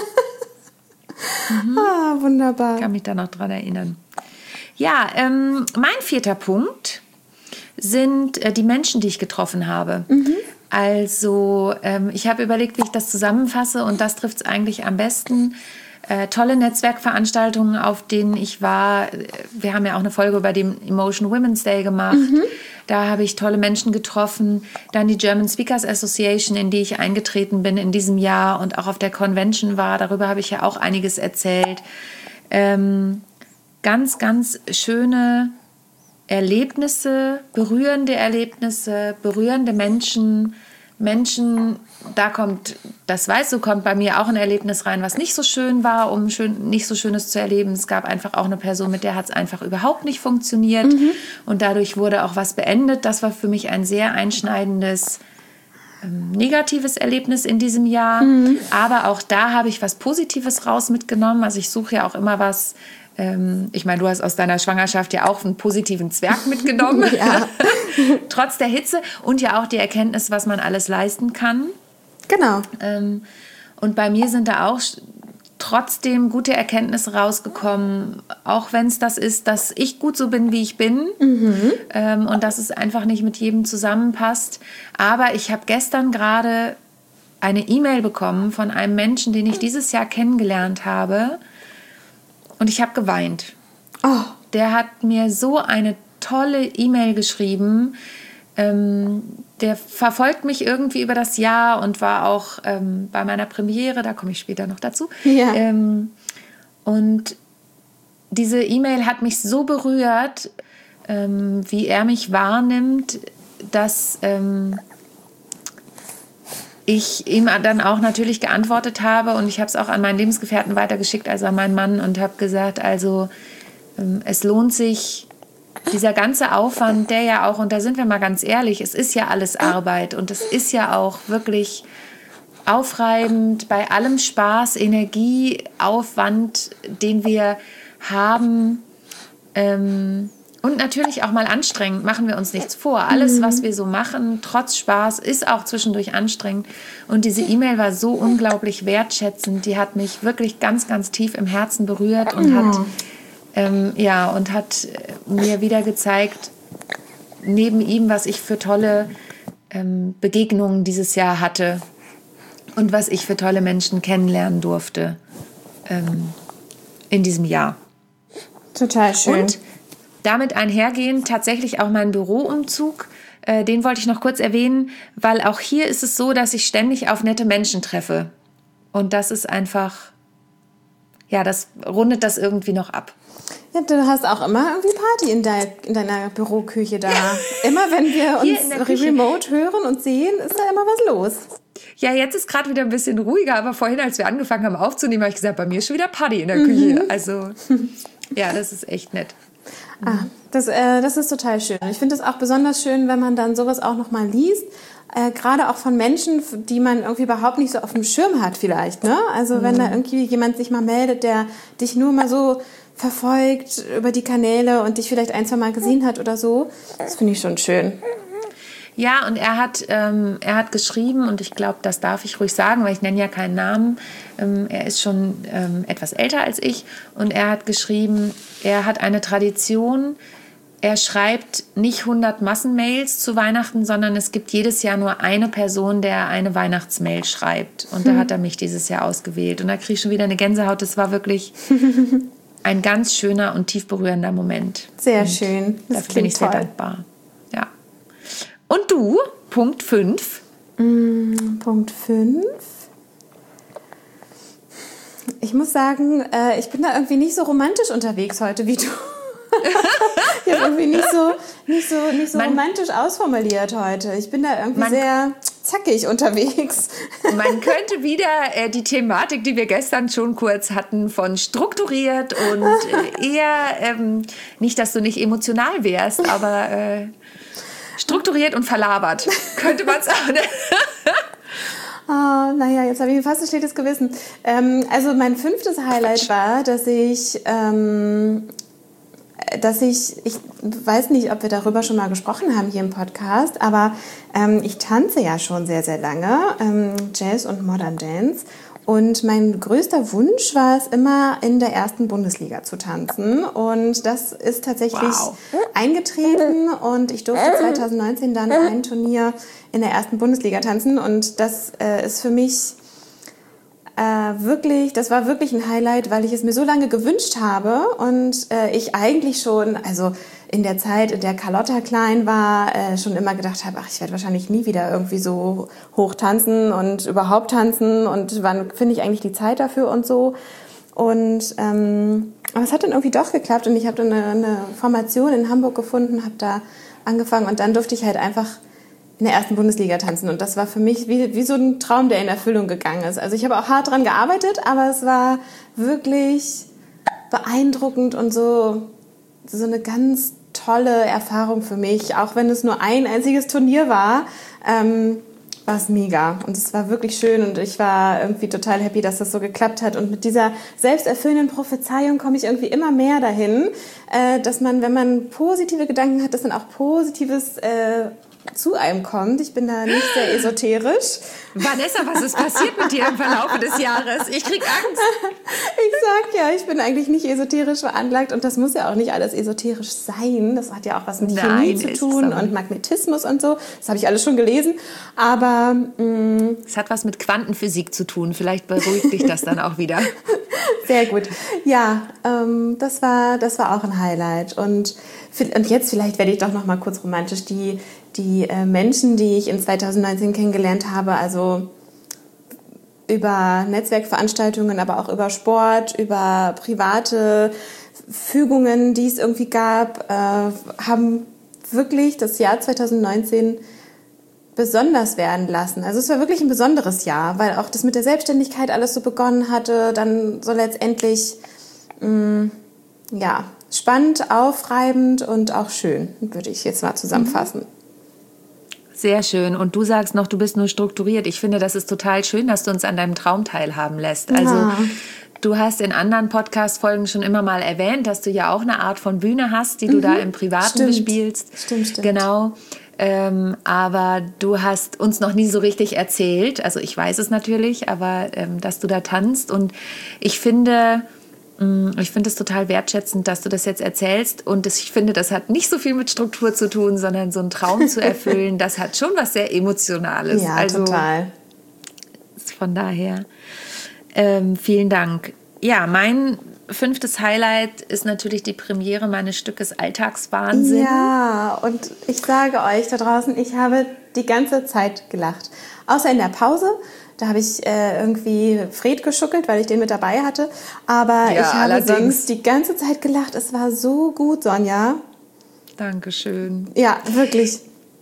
Mhm. Ah, wunderbar. Ich kann mich da noch dran erinnern. Ja, ähm, mein vierter Punkt sind äh, die Menschen, die ich getroffen habe. Mhm. Also ähm, ich habe überlegt, wie ich das zusammenfasse und das trifft es eigentlich am besten. Äh, tolle Netzwerkveranstaltungen, auf denen ich war. Wir haben ja auch eine Folge über den Emotion Women's Day gemacht. Mhm. Da habe ich tolle Menschen getroffen. Dann die German Speakers Association, in die ich eingetreten bin in diesem Jahr und auch auf der Convention war. Darüber habe ich ja auch einiges erzählt. Ähm, ganz, ganz schöne Erlebnisse, berührende Erlebnisse, berührende Menschen, Menschen, da kommt, das weißt du, kommt bei mir auch ein Erlebnis rein, was nicht so schön war, um schön, nicht so Schönes zu erleben. Es gab einfach auch eine Person, mit der hat es einfach überhaupt nicht funktioniert mhm. und dadurch wurde auch was beendet. Das war für mich ein sehr einschneidendes, ähm, negatives Erlebnis in diesem Jahr. Mhm. Aber auch da habe ich was Positives raus mitgenommen. Also ich suche ja auch immer was. Ich meine, du hast aus deiner Schwangerschaft ja auch einen positiven Zwerg mitgenommen. Ja. Trotz der Hitze und ja auch die Erkenntnis, was man alles leisten kann. Genau. Und bei mir sind da auch trotzdem gute Erkenntnisse rausgekommen, auch wenn es das ist, dass ich gut so bin, wie ich bin mhm. und dass es einfach nicht mit jedem zusammenpasst. Aber ich habe gestern gerade eine E-Mail bekommen von einem Menschen, den ich dieses Jahr kennengelernt habe. Und ich habe geweint. Oh. Der hat mir so eine tolle E-Mail geschrieben. Ähm, der verfolgt mich irgendwie über das Jahr und war auch ähm, bei meiner Premiere, da komme ich später noch dazu. Ja. Ähm, und diese E-Mail hat mich so berührt, ähm, wie er mich wahrnimmt, dass ähm, ich ihm dann auch natürlich geantwortet habe und ich habe es auch an meinen Lebensgefährten weitergeschickt, also an meinen Mann und habe gesagt, also ähm, es lohnt sich, dieser ganze Aufwand, der ja auch, und da sind wir mal ganz ehrlich, es ist ja alles Arbeit und es ist ja auch wirklich aufreibend, bei allem Spaß, Energie, Aufwand, den wir haben, ähm, und natürlich auch mal anstrengend, machen wir uns nichts vor. Alles, was wir so machen, trotz Spaß, ist auch zwischendurch anstrengend. Und diese E-Mail war so unglaublich wertschätzend. Die hat mich wirklich ganz, ganz tief im Herzen berührt und hat, ähm, ja, und hat mir wieder gezeigt, neben ihm, was ich für tolle ähm, Begegnungen dieses Jahr hatte und was ich für tolle Menschen kennenlernen durfte ähm, in diesem Jahr. Total schön. Und damit einhergehend tatsächlich auch mein Büroumzug. Äh, den wollte ich noch kurz erwähnen, weil auch hier ist es so, dass ich ständig auf nette Menschen treffe. Und das ist einfach, ja, das rundet das irgendwie noch ab. Ja, du hast auch immer irgendwie Party in, de- in deiner Büroküche da. Immer wenn wir uns remote hören und sehen, ist da immer was los. Ja, jetzt ist gerade wieder ein bisschen ruhiger, aber vorhin, als wir angefangen haben aufzunehmen, habe ich gesagt, bei mir ist schon wieder Party in der Küche. Mhm. Also, ja, das ist echt nett. Ah, das, äh, das ist total schön. Ich finde es auch besonders schön, wenn man dann sowas auch nochmal liest. Äh, gerade auch von Menschen, die man irgendwie überhaupt nicht so auf dem Schirm hat vielleicht. Ne? Also mhm. wenn da irgendwie jemand sich mal meldet, der dich nur mal so verfolgt über die Kanäle und dich vielleicht ein, zwei Mal gesehen hat oder so. Das finde ich schon schön. Ja, und er hat, ähm, er hat geschrieben, und ich glaube, das darf ich ruhig sagen, weil ich nenne ja keinen Namen. Ähm, er ist schon ähm, etwas älter als ich und er hat geschrieben, er hat eine Tradition, er schreibt nicht hundert Massenmails zu Weihnachten, sondern es gibt jedes Jahr nur eine Person, der eine Weihnachtsmail schreibt. Und da hat er mich dieses Jahr ausgewählt. Und da kriege ich schon wieder eine Gänsehaut. Das war wirklich ein ganz schöner und tief berührender Moment. Sehr und schön. Das dafür bin ich sehr toll. dankbar. Ja. Und du, Punkt fünf. Mm, Punkt fünf. Ich muss sagen, äh, ich bin da irgendwie nicht so romantisch unterwegs heute wie du. Ich habe irgendwie nicht so, nicht so, nicht so man, romantisch ausformuliert heute. Ich bin da irgendwie man, sehr zackig unterwegs. Man könnte wieder äh, die Thematik, die wir gestern schon kurz hatten, von strukturiert und äh, eher, ähm, nicht, dass du nicht emotional wärst, aber äh, strukturiert und verlabert, könnte man sagen. Oh, naja, jetzt habe ich fast ein schlechtes Gewissen. Ähm, also mein fünftes Highlight war, dass ich... Ähm, dass ich, ich weiß nicht, ob wir darüber schon mal gesprochen haben hier im Podcast, aber ähm, ich tanze ja schon sehr, sehr lange, ähm, Jazz und Modern Dance. Und mein größter Wunsch war es immer, in der ersten Bundesliga zu tanzen. Und das ist tatsächlich wow. eingetreten und ich durfte zwanzig neunzehn dann ein Turnier in der ersten Bundesliga tanzen. Und das äh, ist für mich... Äh, wirklich, das war wirklich ein Highlight, weil ich es mir so lange gewünscht habe und äh, ich eigentlich schon, also in der Zeit, in der Carlotta klein war, äh, schon immer gedacht habe, ach, ich werde wahrscheinlich nie wieder irgendwie so hoch tanzen und überhaupt tanzen und wann finde ich eigentlich die Zeit dafür und so. Und ähm, aber es hat dann irgendwie doch geklappt und ich habe dann eine, eine Formation in Hamburg gefunden, habe da angefangen und dann durfte ich halt einfach in der ersten Bundesliga tanzen. Und das war für mich wie, wie so ein Traum, der in Erfüllung gegangen ist. Also ich habe auch hart dran gearbeitet, aber es war wirklich beeindruckend und so, so eine ganz tolle Erfahrung für mich. Auch wenn es nur ein einziges Turnier war, ähm, war es mega. Und es war wirklich schön und ich war irgendwie total happy, dass das so geklappt hat. Und mit dieser selbsterfüllenden Prophezeiung komme ich irgendwie immer mehr dahin, äh, dass man, wenn man positive Gedanken hat, dass dann auch Positives äh, zu einem kommt. Ich bin da nicht sehr esoterisch. Vanessa, was ist passiert mit dir im Verlauf des Jahres? Ich krieg Angst. Ich sag ja, ich bin eigentlich nicht esoterisch veranlagt und das muss ja auch nicht alles esoterisch sein. Das hat ja auch was mit Chemie zu tun und Magnetismus und so. Das habe ich alles schon gelesen. Aber mh, es hat was mit Quantenphysik zu tun. Vielleicht beruhigt dich das dann auch wieder. Sehr gut. Ja, ähm, das war, das war auch ein Highlight. Und, und jetzt vielleicht werde ich doch noch mal kurz romantisch. Die, die äh, Menschen, die ich in zwanzig neunzehn kennengelernt habe, also über Netzwerkveranstaltungen, aber auch über Sport, über private Fügungen, die es irgendwie gab, äh, haben wirklich das Jahr zwanzig neunzehn besonders werden lassen. Also es war wirklich ein besonderes Jahr, weil auch das mit der Selbstständigkeit alles so begonnen hatte, dann so letztendlich mh, ja, spannend, aufreibend und auch schön, würde ich jetzt mal zusammenfassen. Sehr schön. Und du sagst noch, du bist nur strukturiert. Ich finde, das ist total schön, dass du uns an deinem Traum teilhaben lässt. Also ja. Du hast in anderen Podcast-Folgen schon immer mal erwähnt, dass du ja auch eine Art von Bühne hast, die du mhm. da im Privaten stimmt. bespielst. Stimmt, stimmt. Genau. Ähm, aber du hast uns noch nie so richtig erzählt, also ich weiß es natürlich, aber ähm, dass du da tanzt und ich finde, mh, ich finde es total wertschätzend, dass du das jetzt erzählst und das, ich finde, das hat nicht so viel mit Struktur zu tun, sondern so einen Traum zu erfüllen, das hat schon was sehr Emotionales. Ja, also, total. Von daher, ähm, vielen Dank. Ja, mein fünftes Highlight ist natürlich die Premiere meines Stückes Alltagswahnsinn. Ja, und ich sage euch da draußen, ich habe die ganze Zeit gelacht. Außer in der Pause, da habe ich äh, irgendwie Fred geschuckelt, weil ich den mit dabei hatte. Aber ja, ich habe allerdings sonst die ganze Zeit gelacht. Es war so gut, Sonja. Dankeschön. Ja, wirklich.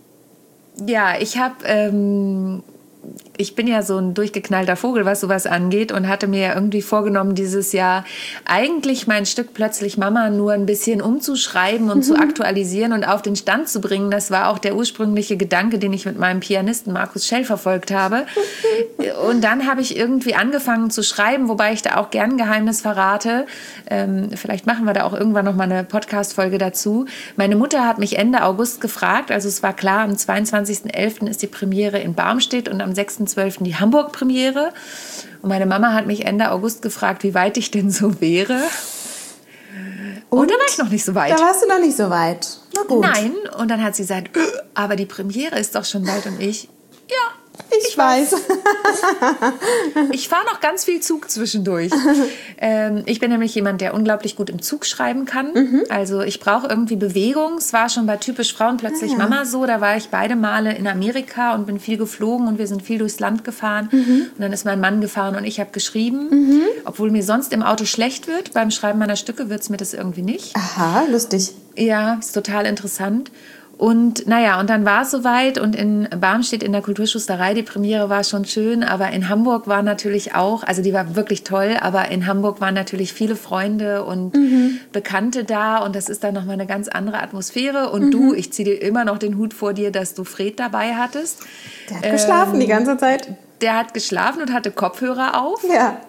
Ja, ich habe... Ähm Ich bin ja so ein durchgeknallter Vogel, was sowas angeht und hatte mir ja irgendwie vorgenommen, dieses Jahr eigentlich mein Stück Plötzlich Mama nur ein bisschen umzuschreiben und mhm. zu aktualisieren und auf den Stand zu bringen. Das war auch der ursprüngliche Gedanke, den ich mit meinem Pianisten Markus Schell verfolgt habe. Und dann habe ich irgendwie angefangen zu schreiben, wobei ich da auch gern ein Geheimnis verrate. Ähm, vielleicht machen wir da auch irgendwann noch mal eine Podcast-Folge dazu. Meine Mutter hat mich Ende August gefragt, also es war klar, am zweiundzwanzigsten elften ist die Premiere in Barmstedt und am sechsten zwölften die Hamburg-Premiere. Und meine Mama hat mich Ende August gefragt, wie weit ich denn so wäre. Und, und da war ich noch nicht so weit. Da warst du noch nicht so weit. Na gut. Nein, und dann hat sie gesagt, aber die Premiere ist doch schon bald. Und ich, ja. Ich, ich weiß. Ich fahre noch ganz viel Zug zwischendurch. ähm, ich bin nämlich jemand, der unglaublich gut im Zug schreiben kann. Mhm. Also ich brauche irgendwie Bewegung. Es war schon bei Typisch Frauen plötzlich ah, ja. Mama so. Da war ich beide Male in Amerika und bin viel geflogen und wir sind viel durchs Land gefahren. Mhm. Und dann ist mein Mann gefahren und ich habe geschrieben. Mhm. Obwohl mir sonst im Auto schlecht wird. Beim Schreiben meiner Stücke wird es mir das irgendwie nicht. Aha, lustig. Ja, ist total interessant. Und naja, und dann war es soweit und in Barmstedt in der Kulturschusterei, die Premiere war schon schön, aber in Hamburg war natürlich auch, also die war wirklich toll, aber in Hamburg waren natürlich viele Freunde und mhm. Bekannte da und das ist dann nochmal eine ganz andere Atmosphäre und mhm. du, ich ziehe dir immer noch den Hut vor dir, dass du Fred dabei hattest. Der hat ähm, geschlafen die ganze Zeit. Der hat geschlafen und hatte Kopfhörer auf. Ja.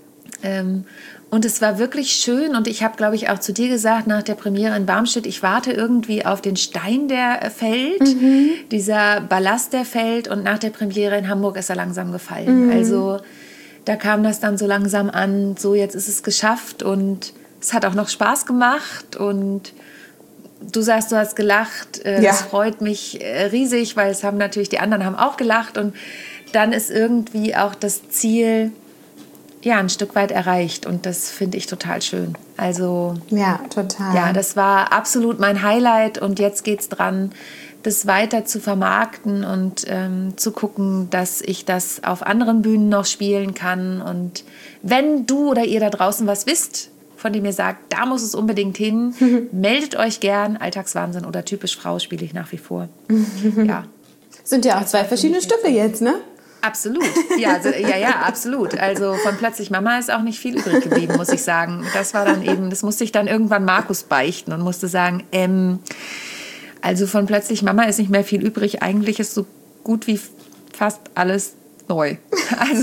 Ähm, Und es war wirklich schön und ich habe, glaube ich, auch zu dir gesagt nach der Premiere in Barmstedt, ich warte irgendwie auf den Stein, der fällt, mhm. dieser Ballast, der fällt und nach der Premiere in Hamburg ist er langsam gefallen. Mhm. Also da kam das dann so langsam an, so jetzt ist es geschafft und es hat auch noch Spaß gemacht und du sagst, du hast gelacht, äh, ja. Das freut mich äh, riesig, weil es haben natürlich, die anderen haben auch gelacht und dann ist irgendwie auch das Ziel ja, ein Stück weit erreicht und das finde ich total schön. Also ja, total. Ja, das war absolut mein Highlight und jetzt geht's dran, das weiter zu vermarkten und ähm, zu gucken, dass ich das auf anderen Bühnen noch spielen kann. Und wenn du oder ihr da draußen was wisst, von dem ihr sagt, da muss es unbedingt hin, meldet euch gern. Alltagswahnsinn oder Typisch Frau spiele ich nach wie vor. Ja. Sind ja auch zwei verschiedene Stücke jetzt, ne? Absolut, ja, also, ja, ja, absolut. Also von Plötzlich Mama ist auch nicht viel übrig geblieben, muss ich sagen. Das war dann eben, das musste ich dann irgendwann Markus beichten und musste sagen, ähm, also von Plötzlich Mama ist nicht mehr viel übrig. Eigentlich ist so gut wie fast alles neu. Also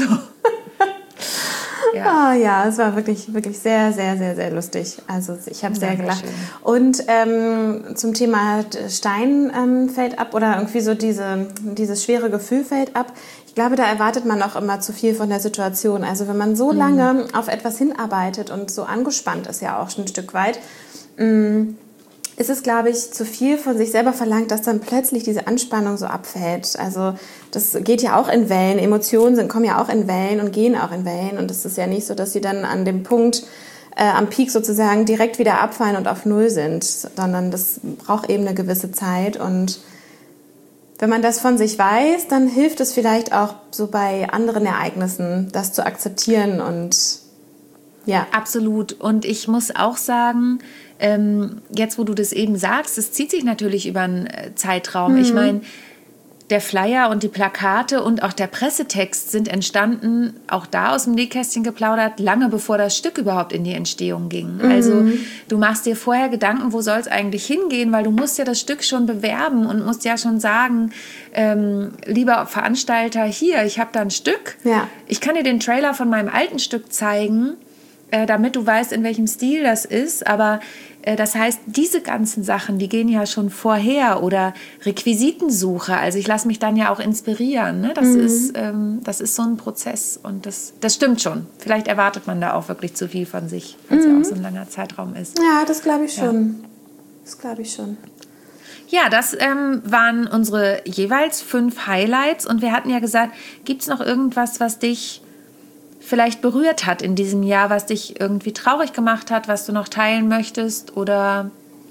ja. Ah, ja, es war wirklich, wirklich sehr, sehr, sehr, sehr lustig. Also ich habe sehr gelacht. Und ähm, zum Thema Stein ähm, fällt ab oder irgendwie so diese, dieses schwere Gefühl fällt ab. Ich glaube, da erwartet man auch immer zu viel von der Situation. Also wenn man so lange mhm. auf etwas hinarbeitet und so angespannt ist ja auch schon ein Stück weit, mh, ist es, glaube ich, zu viel von sich selber verlangt, dass dann plötzlich diese Anspannung so abfällt. Also das geht ja auch in Wellen. Emotionen sind, kommen ja auch in Wellen und gehen auch in Wellen. Und es ist ja nicht so, dass sie dann an dem Punkt, äh, am Peak sozusagen, direkt wieder abfallen und auf Null sind, sondern das braucht eben eine gewisse Zeit. Und wenn man das von sich weiß, dann hilft es vielleicht auch so bei anderen Ereignissen, das zu akzeptieren und ja. Absolut. Und ich muss auch sagen, ähm, jetzt wo du das eben sagst, es zieht sich natürlich über einen Zeitraum. Mhm. Ich meine, der Flyer und die Plakate und auch der Pressetext sind entstanden, auch da aus dem Nähkästchen geplaudert, lange bevor das Stück überhaupt in die Entstehung ging. Mhm. Also du machst dir vorher Gedanken, wo soll es eigentlich hingehen, weil du musst ja das Stück schon bewerben und musst ja schon sagen, ähm, lieber Veranstalter, hier, ich habe da ein Stück, ja. Ich kann dir den Trailer von meinem alten Stück zeigen, äh, damit du weißt, in welchem Stil das ist, aber das heißt, diese ganzen Sachen, die gehen ja schon vorher oder Requisitensuche. Also ich lasse mich dann ja auch inspirieren. Ne? Das, mhm. ist, ähm, das ist so ein Prozess und das, das stimmt schon. Vielleicht erwartet man da auch wirklich zu viel von sich, weil es mhm. ja auch so ein langer Zeitraum ist. Ja, das glaube ich schon. Ja. Das glaube ich schon. Ja, das ähm, waren unsere jeweils fünf Highlights und wir hatten ja gesagt, gibt es noch irgendwas, was dich vielleicht berührt hat in diesem Jahr, was dich irgendwie traurig gemacht hat, was du noch teilen möchtest oder?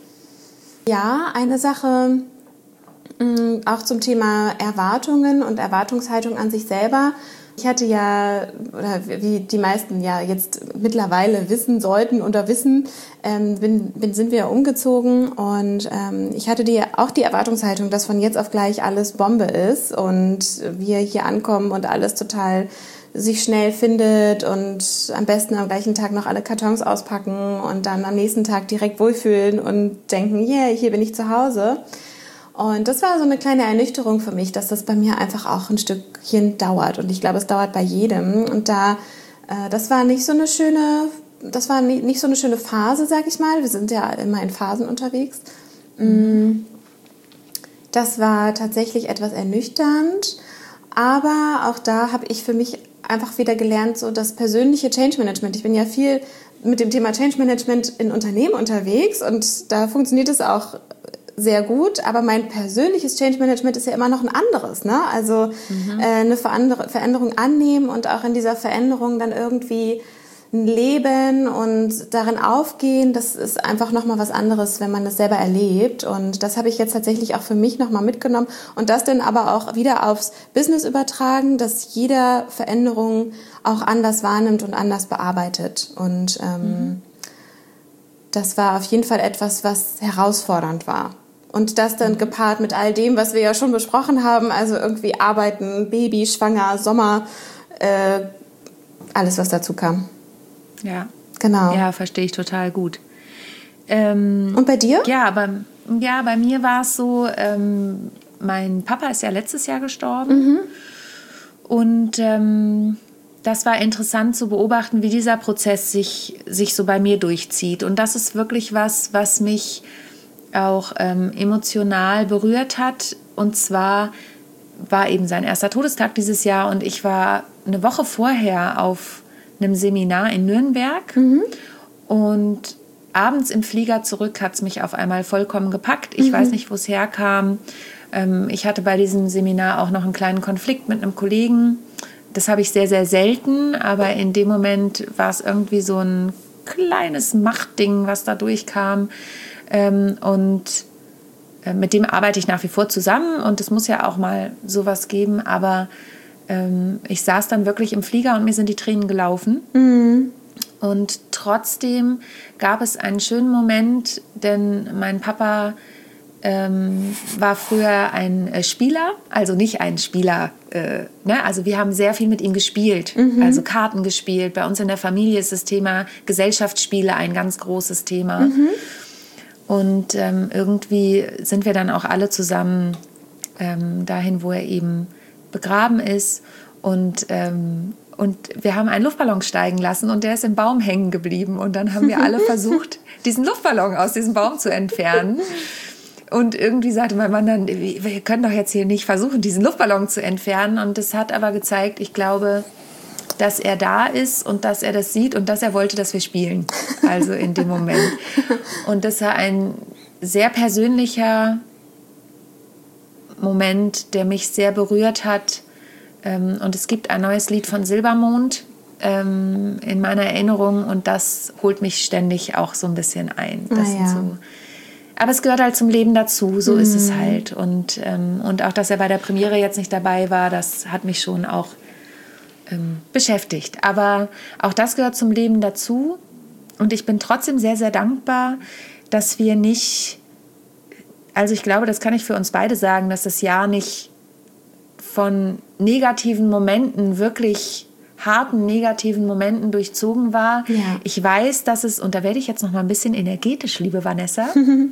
Ja, eine Sache mh, auch zum Thema Erwartungen und Erwartungshaltung an sich selber. Ich hatte ja, oder wie die meisten ja jetzt mittlerweile wissen sollten oder wissen, ähm, bin, bin, sind wir umgezogen und ähm, ich hatte die, auch die Erwartungshaltung, dass von jetzt auf gleich alles Bombe ist und wir hier ankommen und alles total sich schnell findet und am besten am gleichen Tag noch alle Kartons auspacken und dann am nächsten Tag direkt wohlfühlen und denken, yeah, hier bin ich zu Hause. Und das war so eine kleine Ernüchterung für mich, dass das bei mir einfach auch ein Stückchen dauert. Und ich glaube, es dauert bei jedem. Und da, äh, das war nicht so eine schöne, das war nicht, nicht so eine schöne Phase, sag ich mal. Wir sind ja immer in Phasen unterwegs. Mhm. Das war tatsächlich etwas ernüchternd. Aber auch da habe ich für mich einfach wieder gelernt, so das persönliche Change Management. Ich bin ja viel mit dem Thema Change Management in Unternehmen unterwegs und da funktioniert es auch sehr gut, aber mein persönliches Change Management ist ja immer noch ein anderes, ne? Also mhm. äh, eine Verander- Veränderung annehmen und auch in dieser Veränderung dann irgendwie leben und darin aufgehen, das ist einfach nochmal was anderes, wenn man das selber erlebt. Und das habe ich jetzt tatsächlich auch für mich nochmal mitgenommen und das dann aber auch wieder aufs Business übertragen, dass jeder Veränderung auch anders wahrnimmt und anders bearbeitet. Und ähm, mhm. das war auf jeden Fall etwas, was herausfordernd war. Und das dann gepaart mit all dem, was wir ja schon besprochen haben, also irgendwie arbeiten, Baby, schwanger, Sommer, äh, alles, was dazu kam. Ja, genau. Ja, verstehe ich total gut. Ähm, Und bei dir? Ja, bei, ja, bei mir war es so, ähm, mein Papa ist ja letztes Jahr gestorben. Mhm. Und ähm, das war interessant zu beobachten, wie dieser Prozess sich, sich so bei mir durchzieht. Und das ist wirklich was, was mich auch ähm, emotional berührt hat. Und zwar war eben sein erster Todestag dieses Jahr und ich war eine Woche vorher auf einem Seminar in Nürnberg mhm. und abends im Flieger zurück hat es mich auf einmal vollkommen gepackt. Ich mhm. weiß nicht, wo es herkam. Ähm, ich hatte bei diesem Seminar auch noch einen kleinen Konflikt mit einem Kollegen. Das habe ich sehr, sehr selten, aber in dem Moment war es irgendwie so ein kleines Machtding, was da durchkam. Ähm, und äh, mit dem arbeite ich nach wie vor zusammen und es muss ja auch mal sowas geben, aber ähm, ich saß dann wirklich im Flieger und mir sind die Tränen gelaufen. Mhm. Und trotzdem gab es einen schönen Moment, denn mein Papa ähm, war früher ein äh, Spieler, also nicht ein Spieler, äh, ne? Also wir haben sehr viel mit ihm gespielt, mhm. also Karten gespielt. Bei uns in der Familie ist das Thema Gesellschaftsspiele ein ganz großes Thema. Mhm. Und ähm, irgendwie sind wir dann auch alle zusammen ähm, dahin, wo er eben begraben ist. Und, ähm, und wir haben einen Luftballon steigen lassen und der ist im Baum hängen geblieben. Und dann haben wir alle versucht, diesen Luftballon aus diesem Baum zu entfernen. Und irgendwie sagte mein Mann dann, wir können doch jetzt hier nicht versuchen, diesen Luftballon zu entfernen. Und das hat aber gezeigt, ich glaube, dass er da ist und dass er das sieht und dass er wollte, dass wir spielen. Also in dem Moment. Und das war ein sehr persönlicher Moment, der mich sehr berührt hat. Und es gibt ein neues Lied von Silbermond in meiner Erinnerung und das holt mich ständig auch so ein bisschen ein. Das ah, ja. sind so, aber es gehört halt zum Leben dazu, so mhm. ist es halt. Und, und auch, dass er bei der Premiere jetzt nicht dabei war, das hat mich schon auch ähm, beschäftigt. Aber auch das gehört zum Leben dazu. Und ich bin trotzdem sehr, sehr dankbar, dass wir nicht, also ich glaube, das kann ich für uns beide sagen, dass das Jahr nicht von negativen Momenten, wirklich harten negativen Momenten durchzogen war. Ja. Ich weiß, dass es, und da werde ich jetzt noch mal ein bisschen energetisch, liebe Vanessa,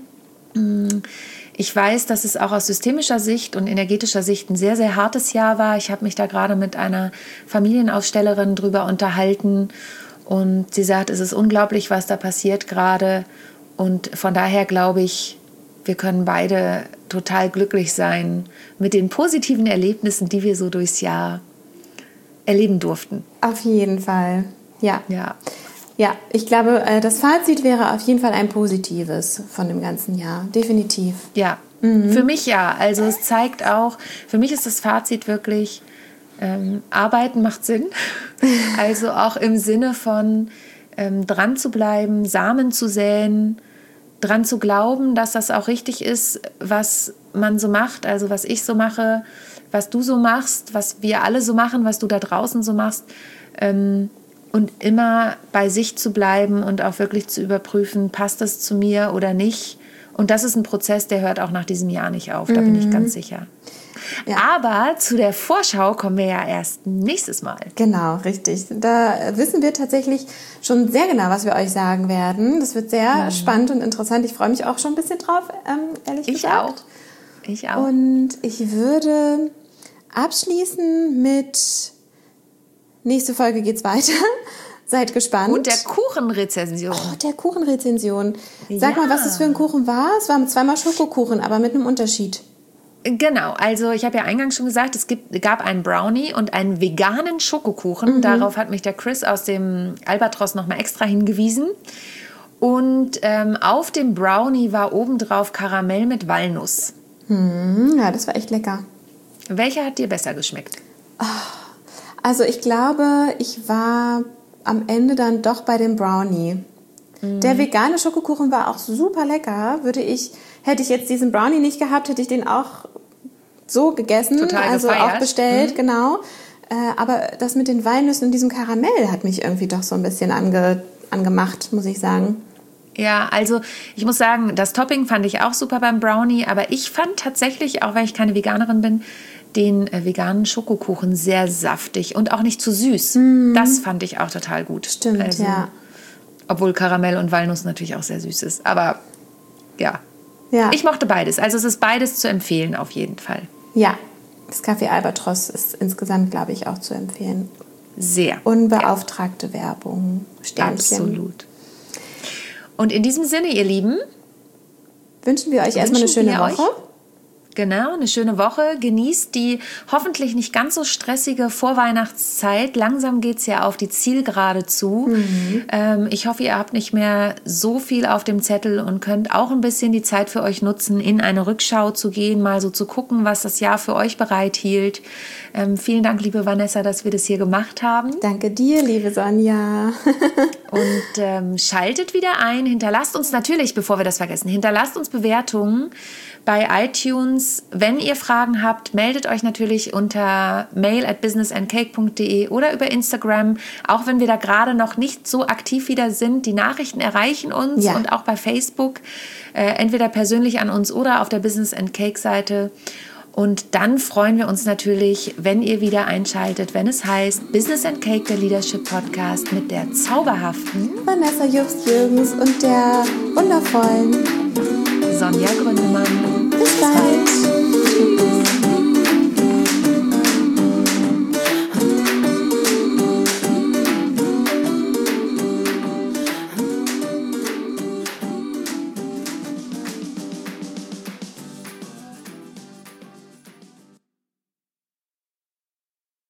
ich weiß, dass es auch aus systemischer Sicht und energetischer Sicht ein sehr, sehr hartes Jahr war. Ich habe mich da gerade mit einer Familienausstellerin drüber unterhalten und sie sagt, es ist unglaublich, was da passiert gerade. Und von daher glaube ich, wir können beide total glücklich sein mit den positiven Erlebnissen, die wir so durchs Jahr erleben durften. Auf jeden Fall, ja. Ja. Ja, ich glaube, das Fazit wäre auf jeden Fall ein positives von dem ganzen Jahr, definitiv. Ja, mhm. Für mich ja. Also es zeigt auch, für mich ist das Fazit wirklich, ähm, Arbeiten macht Sinn. Also auch im Sinne von ähm, dran zu bleiben, Samen zu säen, dran zu glauben, dass das auch richtig ist, was man so macht, also was ich so mache, was du so machst, was wir alle so machen, was du da draußen so machst. Ähm, Und immer bei sich zu bleiben und auch wirklich zu überprüfen, passt das zu mir oder nicht. Und das ist ein Prozess, der hört auch nach diesem Jahr nicht auf, da mhm. bin ich ganz sicher. Ja. Aber zu der Vorschau kommen wir ja erst nächstes Mal. Genau, richtig. Da wissen wir tatsächlich schon sehr genau, was wir euch sagen werden. Das wird sehr mhm. spannend und interessant. Ich freue mich auch schon ein bisschen drauf, ähm, ehrlich ich gesagt. Auch. Ich auch. Und ich würde abschließen mit... Nächste Folge geht's weiter. Seid gespannt. Und der Kuchenrezension. Oh, der Kuchenrezension. Sag ja. mal, was das für ein Kuchen war. Es war zweimal Schokokuchen, aber mit einem Unterschied. Genau, also ich habe ja eingangs schon gesagt, es gibt, gab einen Brownie und einen veganen Schokokuchen. Mhm. Darauf hat mich der Chris aus dem Albatros nochmal extra hingewiesen. Und ähm, auf dem Brownie war obendrauf Karamell mit Walnuss. Mhm, ja, das war echt lecker. Welcher hat dir besser geschmeckt? Also ich glaube, ich war am Ende dann doch bei dem Brownie. Mhm. Der vegane Schokokuchen war auch super lecker. Würde ich, hätte ich jetzt diesen Brownie nicht gehabt, hätte ich den auch so gegessen, Total also gefeiert. Auch bestellt, mhm. genau. Äh, aber das mit den Walnüssen und diesem Karamell hat mich irgendwie doch so ein bisschen ange, angemacht, muss ich sagen. Ja, also ich muss sagen, das Topping fand ich auch super beim Brownie, aber ich fand tatsächlich, auch weil ich keine Veganerin bin, den äh, veganen Schokokuchen sehr saftig und auch nicht zu süß. Mm. Das fand ich auch total gut. Stimmt, also, ja. Obwohl Karamell und Walnuss natürlich auch sehr süß ist, aber ja. ja. Ich mochte beides, also es ist beides zu empfehlen auf jeden Fall. Ja, das Café Albatros ist insgesamt, glaube ich, auch zu empfehlen. Sehr. Unbeauftragte ja. Werbung, Sternchen. Absolut. Und in diesem Sinne, ihr Lieben, wünschen wir euch erstmal eine schöne Woche. Euch, genau, eine schöne Woche. Genießt die hoffentlich nicht ganz so stressige Vorweihnachtszeit. Langsam geht es ja auf die Zielgerade zu. Mhm. Ähm, ich hoffe, ihr habt nicht mehr so viel auf dem Zettel und könnt auch ein bisschen die Zeit für euch nutzen, in eine Rückschau zu gehen, mal so zu gucken, was das Jahr für euch bereithielt. Ähm, vielen Dank, liebe Vanessa, dass wir das hier gemacht haben. Danke dir, liebe Sonja. Und ähm, schaltet wieder ein. Hinterlasst uns natürlich, bevor wir das vergessen, hinterlasst uns Bewertungen bei iTunes. Wenn ihr Fragen habt, meldet euch natürlich unter mail at business and cake punkt de oder über Instagram. Auch wenn wir da gerade noch nicht so aktiv wieder sind, die Nachrichten erreichen uns ja. und auch bei Facebook, äh, entweder persönlich an uns oder auf der Business and Cake Seite. Und dann freuen wir uns natürlich, wenn ihr wieder einschaltet, wenn es heißt Business and Cake, der Leadership Podcast mit der zauberhaften Vanessa Jobst-Jürgens und der wundervollen Sonja Gründemann. Bis bald. Tschüss.